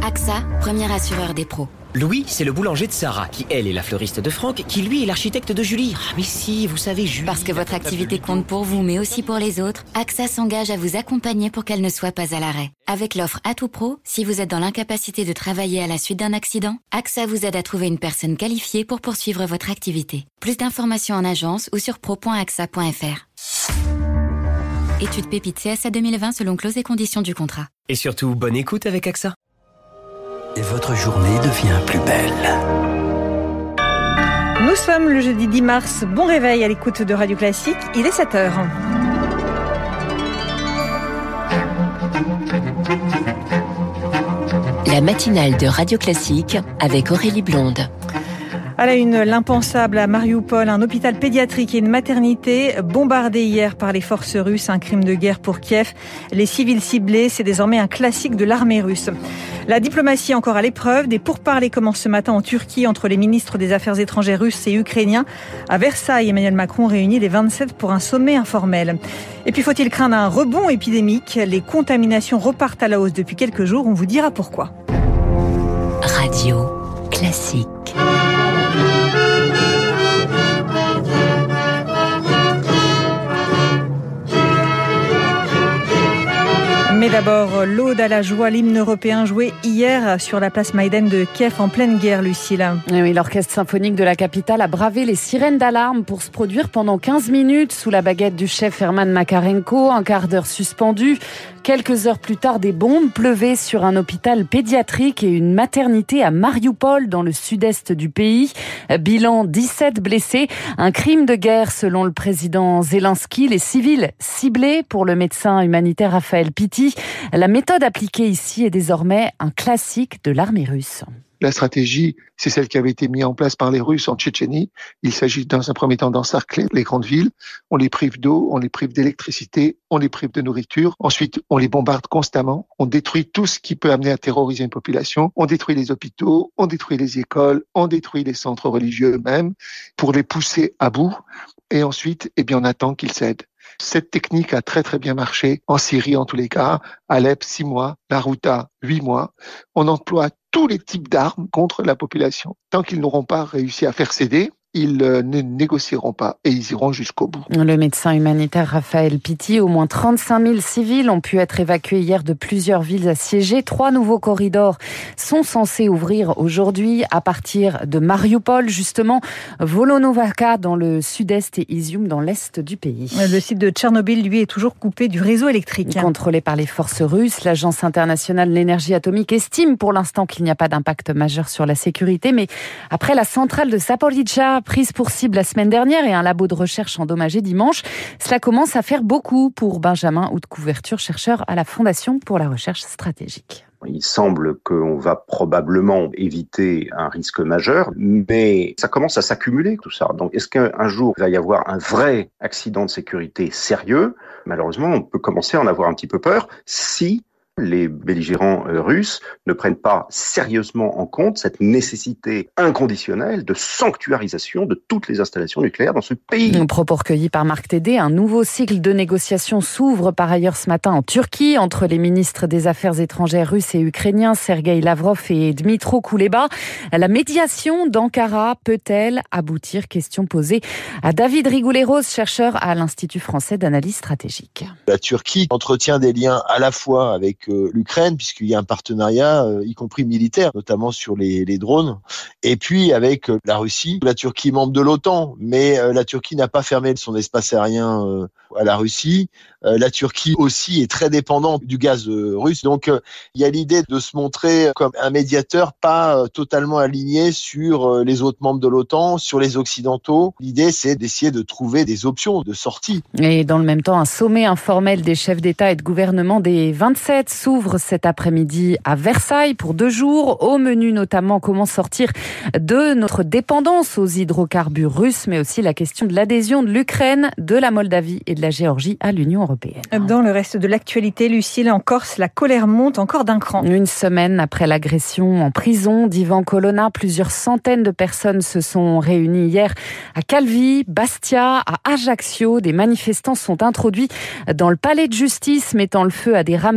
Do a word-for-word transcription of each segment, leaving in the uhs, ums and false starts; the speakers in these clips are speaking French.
AXA, premier assureur des pros. Louis, c'est le boulanger de Sarah, qui elle est la fleuriste de Franck, qui lui est l'architecte de Julie. Ah mais si, vous savez, Julie... Parce que votre activité compte pour vous, mais aussi pour les autres, AXA s'engage à vous accompagner pour qu'elle ne soit pas à l'arrêt. Avec l'offre Atout Pro, si vous êtes dans l'incapacité de travailler à la suite d'un accident, AXA vous aide à trouver une personne qualifiée pour poursuivre votre activité. Plus d'informations en agence ou sur pro point a x a point f r. Étude Pépite C S A deux mille vingt selon clauses et conditions du contrat. Et surtout, bonne écoute avec AXA. Et votre journée devient plus belle. Nous sommes le jeudi dix mars. Bon réveil à l'écoute de Radio Classique. Il est sept heures. La matinale de Radio Classique avec Aurélie Blonde. À la une, l'impensable à Marioupol, un hôpital pédiatrique et une maternité bombardés hier par les forces russes, un crime de guerre pour Kiev. Les civils ciblés, c'est désormais un classique de l'armée russe. La diplomatie encore à l'épreuve, des pourparlers commencent ce matin en Turquie entre les ministres des Affaires étrangères russes et ukrainiens. À Versailles, Emmanuel Macron réunit les vingt-sept pour un sommet informel. Et puis faut-il craindre un rebond épidémique ? Les contaminations repartent à la hausse depuis quelques jours, on vous dira pourquoi. Radio Classique. Mais d'abord, l'Aude à la joie, l'hymne européen joué hier sur la place Maïdan de Kiev en pleine guerre, Lucille. Oui, l'orchestre symphonique de la capitale a bravé les sirènes d'alarme pour se produire pendant quinze minutes sous la baguette du chef Herman Makarenko, un quart d'heure suspendu. Quelques heures plus tard, des bombes pleuvaient sur un hôpital pédiatrique et une maternité à Marioupol, dans le sud-est du pays. Bilan, dix-sept blessés. Un crime de guerre, selon le président Zelensky. Les civils ciblés pour le médecin humanitaire Raphaël Pitti. La méthode appliquée ici est désormais un classique de l'armée russe. La stratégie, c'est celle qui avait été mise en place par les Russes en Tchétchénie. Il s'agit dans un premier temps d'encercler les grandes villes. On les prive d'eau, on les prive d'électricité, on les prive de nourriture. Ensuite, on les bombarde constamment. On détruit tout ce qui peut amener à terroriser une population. On détruit les hôpitaux, on détruit les écoles, on détruit les centres religieux eux-mêmes pour les pousser à bout. Et ensuite, eh bien, on attend qu'ils cèdent. Cette technique a très très bien marché en Syrie en tous les cas, Alep six mois, la Ghouta huit mois. On emploie tous les types d'armes contre la population. Tant qu'ils n'auront pas réussi à faire céder, ils ne négocieront pas et ils iront jusqu'au bout. Le médecin humanitaire Raphaël Pitti, au moins trente-cinq mille civils ont pu être évacués hier de plusieurs villes assiégées. Trois nouveaux corridors sont censés ouvrir aujourd'hui à partir de Marioupol, justement, Volonovaka dans le sud-est et Izium dans l'est du pays. Le site de Tchernobyl, lui, est toujours coupé du réseau électrique. Contrôlé par les forces russes, l'Agence internationale de l'énergie atomique estime pour l'instant qu'il n'y a pas d'impact majeur sur la sécurité, mais après la centrale de Zaporizhzhia prise pour cible la semaine dernière et un labo de recherche endommagé dimanche, cela commence à faire beaucoup pour Benjamin Haute-Couverture, chercheur à la Fondation pour la recherche stratégique. Il semble qu'on va probablement éviter un risque majeur, mais ça commence à s'accumuler tout ça. Donc est-ce qu'un jour il va y avoir un vrai accident de sécurité sérieux ? Malheureusement, on peut commencer à en avoir un petit peu peur si les belligérants russes ne prennent pas sérieusement en compte cette nécessité inconditionnelle de sanctuarisation de toutes les installations nucléaires dans ce pays. Un propos recueilli par Marc Tédé. Un nouveau cycle de négociations s'ouvre par ailleurs ce matin en Turquie entre les ministres des Affaires étrangères russes et ukrainiens, Sergueï Lavrov et Dmytro Kuleba. La médiation d'Ankara peut-elle aboutir ? Question posée à David Rigouleros, chercheur à l'Institut français d'analyse stratégique. La Turquie entretient des liens à la fois avec l'Ukraine, puisqu'il y a un partenariat, euh, y compris militaire, notamment sur les, les drones, et puis avec euh, la Russie. La Turquie est membre de l'OTAN, mais euh, la Turquie n'a pas fermé son espace aérien euh, à la Russie. Euh, la Turquie aussi est très dépendante du gaz euh, russe. Donc euh, il y a l'idée de se montrer comme un médiateur pas euh, totalement aligné sur euh, les autres membres de l'OTAN, sur les Occidentaux. L'idée, c'est d'essayer de trouver des options de sortie. Et dans le même temps, un sommet informel des chefs d'État et de gouvernement des vingt-sept s'ouvre cet après-midi à Versailles pour deux jours. Au menu notamment comment sortir de notre dépendance aux hydrocarbures russes, mais aussi la question de l'adhésion de l'Ukraine, de la Moldavie et de la Géorgie à l'Union européenne. Dans le reste de l'actualité, Lucille, en Corse, la colère monte encore d'un cran. Une semaine après l'agression en prison d'Ivan Colonna, plusieurs centaines de personnes se sont réunies hier à Calvi, Bastia, à Ajaccio. Des manifestants sont introduits dans le palais de justice, mettant le feu à des rames de papier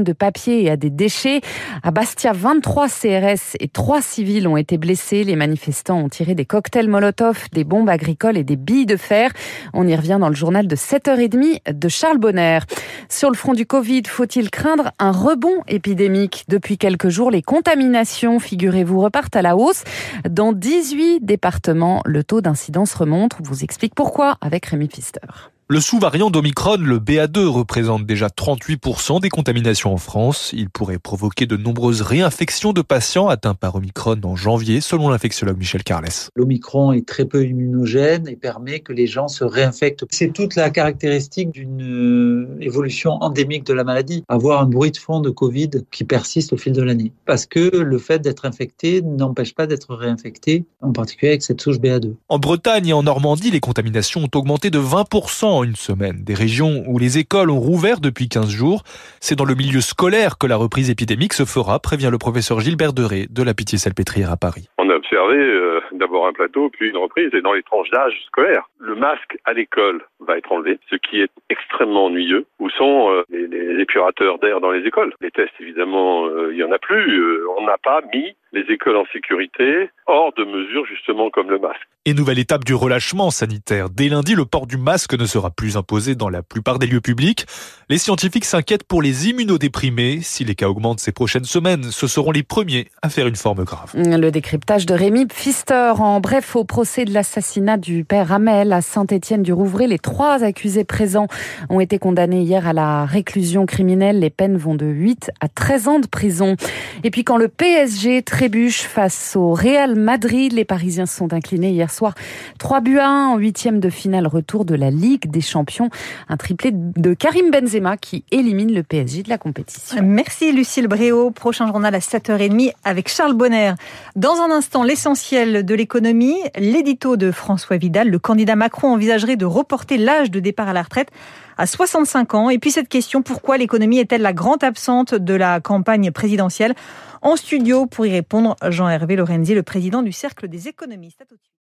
pieds et à des déchets. À Bastia, vingt-trois C R S et trois civils ont été blessés. Les manifestants ont tiré des cocktails Molotov, des bombes agricoles et des billes de fer. On y revient dans le journal de sept heures trente de Charles Bonner. Sur le front du Covid, faut-il craindre un rebond épidémique? Depuis quelques jours, les contaminations, figurez-vous, repartent à la hausse. Dans dix-huit départements, le taux d'incidence remonte. On vous explique pourquoi avec Rémi Pfister. Le sous-variant d'Omicron, le B A deux, représente déjà trente-huit pour cent des contaminations en France. Il pourrait provoquer de nombreuses réinfections de patients atteints par Omicron en janvier, selon l'infectiologue Michel Carles. L'Omicron est très peu immunogène et permet que les gens se réinfectent. C'est toute la caractéristique d'une évolution endémique de la maladie. Avoir un bruit de fond de Covid qui persiste au fil de l'année. Parce que le fait d'être infecté n'empêche pas d'être réinfecté, en particulier avec cette souche B A deux. En Bretagne et en Normandie, les contaminations ont augmenté de vingt pour cent en une semaine. Des régions où les écoles ont rouvert depuis quinze jours. C'est dans le milieu scolaire que la reprise épidémique se fera, prévient le professeur Gilbert Deré de la Pitié-Salpêtrière à Paris. On a observé euh, d'abord un plateau, puis une reprise, et dans les tranches d'âge scolaires. Le masque à l'école va être enlevé, ce qui est extrêmement ennuyeux. Où sont euh, les, les épurateurs d'air dans les écoles? Les tests, évidemment, euh, il n'y en a plus. Euh, on n'a pas mis les écoles en sécurité, hors de mesures justement comme le masque. Et nouvelle étape du relâchement sanitaire. Dès lundi, le port du masque ne sera plus imposé dans la plupart des lieux publics. Les scientifiques s'inquiètent pour les immunodéprimés. Si les cas augmentent ces prochaines semaines, ce seront les premiers à faire une forme grave. Le décryptage de Rémi Pfister. En bref, au procès de l'assassinat du père Hamel à Saint-Étienne-du-Rouvray, les trois accusés présents ont été condamnés hier à la réclusion criminelle. Les peines vont de huit à treize ans de prison. Et puis quand le P S G trébuche face au Real Madrid, les Parisiens se sont inclinés hier soir trois buts à un en huitième de finale retour de la Ligue des Champions. Un triplé de Karim Benzema qui élimine le P S G de la compétition. Merci Lucille Bréau. Prochain journal à sept heures trente avec Charles Bonner. Dans un instant, l'essentiel de l'économie, l'édito de François Vidal. Le candidat Macron envisagerait de reporter l'âge de départ à la retraite à soixante-cinq ans. Et puis cette question, pourquoi l'économie est-elle la grande absente de la campagne présidentielle? En studio pour y répondre, Jean-Hervé Lorenzi, le président du Cercle des économistes. À tout de suite.